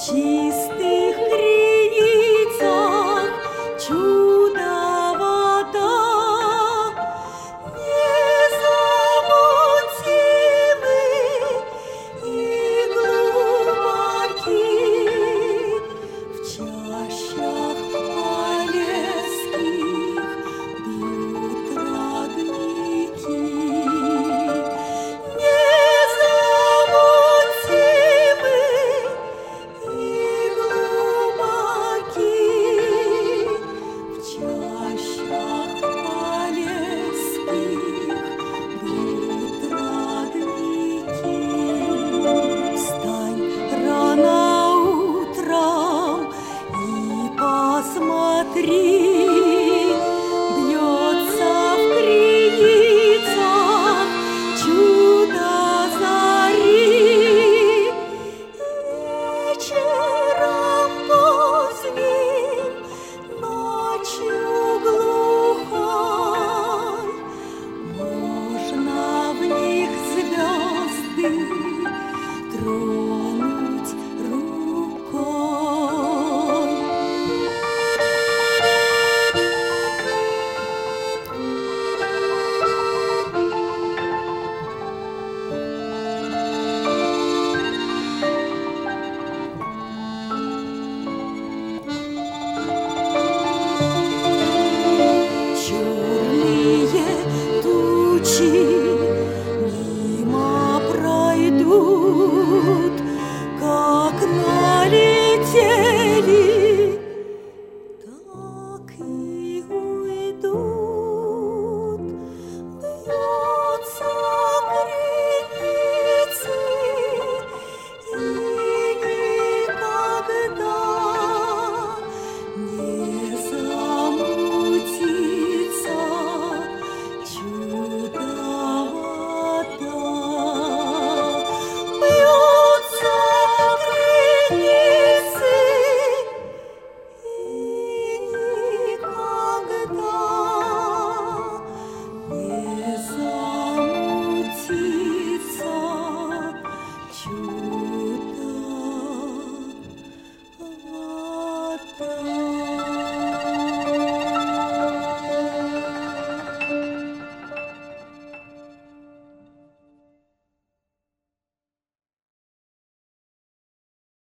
чистых криницах чудо вода, незамутимы и глубоки, в чащах полесских бьют родники. Незамутимы и глубоки, в чащах полесских бьют родники. Встань рано утром и посмотри, бьется в криницах чудо зари. Вечером поздним, ночью глухой можно в них звезды тронуть рукой. Черные тучи мимо пройдут, как налетели